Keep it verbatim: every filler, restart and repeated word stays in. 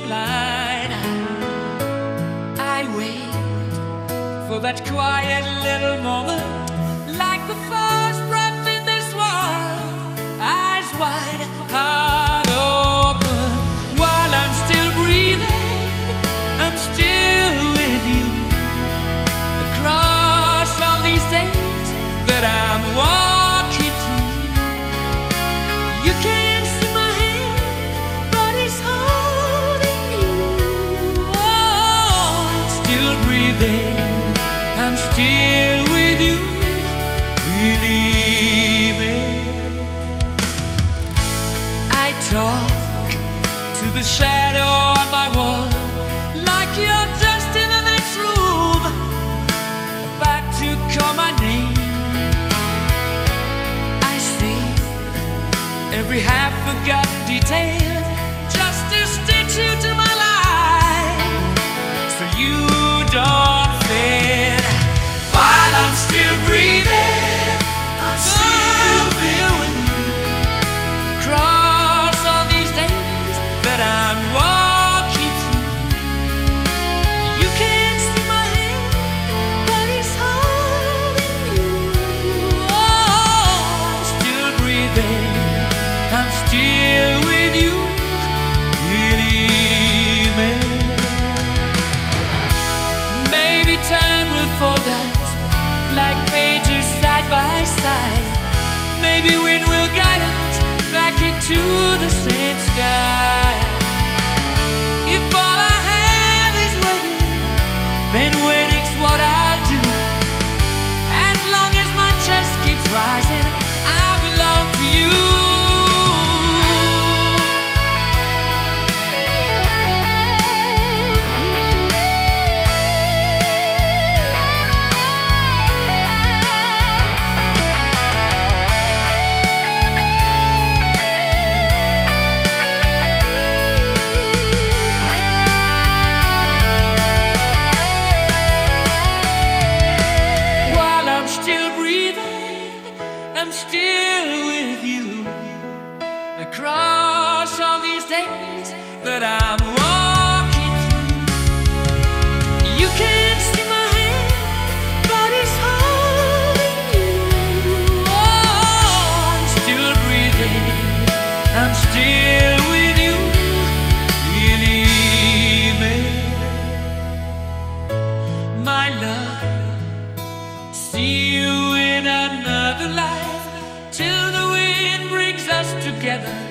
line. I wait for that quiet little moment, like the first breath in this world. Eyes wide, heart open. While I'm still breathing, I'm still with you. Across all these days that I'm walking through, you can't see my hand, but it's holding you. Oh, I'm still breathing, I'm still with you. Believe it. I talk to the shadow on my wall, like you're just in the next room, about to call my name. I see every half-forgotten detail, just to stitch you to my life, so you don't fade. While I'm still breathing, I'm still with you. Across all these days that I'm walking through, you can't see my hand, but it's holding you. Oh, I'm still breathing, I'm still with you. Believe me. Maybe time will fold us like pages side by side. Maybe wind will guide us back into the same sky. If all I have is waiting, then waiting's what I'll do. As long as my chest keeps rising, I belong to you. I'm still with you. Across all these days that I'm walking through, you can't see my hand, but it's holding you. Oh, I'm still breathing, I'm still with you. Believe me, my love. See you in another life, till the wind brings us together.